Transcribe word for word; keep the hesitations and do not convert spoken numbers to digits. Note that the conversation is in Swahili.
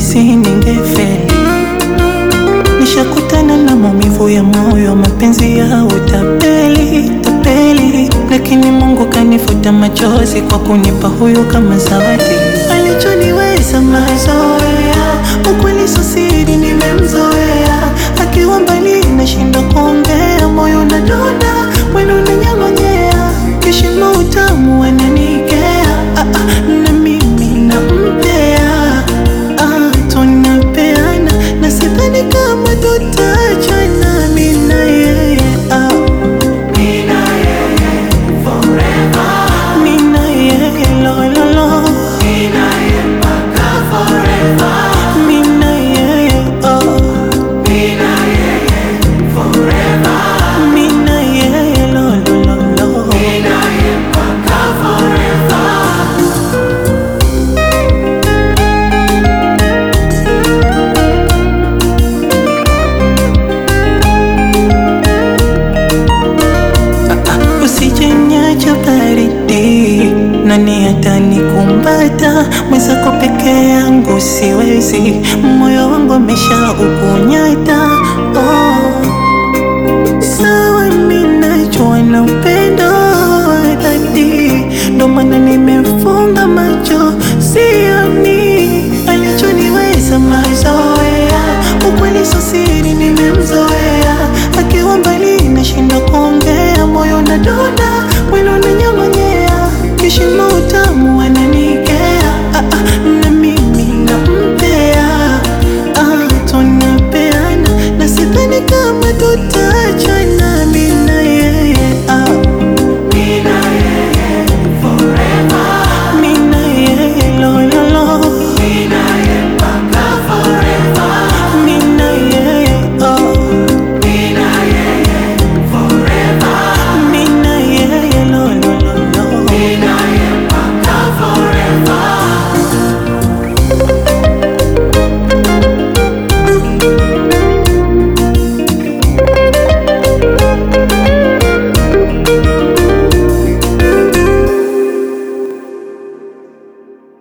nilihisi ningefeli. Nishakutana na maumivu ya moyo, mapenzi ya utapeli, tapeli. Lakini Mungu kanifuta machozi kwa kunipa huyu kama zawadi. Alichoniweza mazoea, ukweli sio siri, nimemzoea. Akiwa mbali nashinda kuongea, moyo unadunda, mwili unanyamanyea. Kishimo utamu ananikea, ah, ah, na mimi nampea. Ah, tunapeana na sidhani kama tutachana, mimi na yeye, ah. Mimi na yeye forever, mimi na yeye lo lo lo, mimi na yeye mpaka forever, mimi na yeye, oh. Mimi na yeye forever, mimi na yeye lo lo lo lo, mimi na yeye mpaka forever. Usijeniacha baridi, nani atanikumbata? Mwenzako peke yangu siwezi, moyo wangu umeshaukunyata. Oh, sawa mimi najua na upendo dhati, ndo maana nimefunga macho sioni. Alichoniweza mazoea, ukweli sio siri, nimemzoea. Akiwa mbali nashinda kuongea, moyo unadunda, mwili unanyamanyea. Kishimo utamu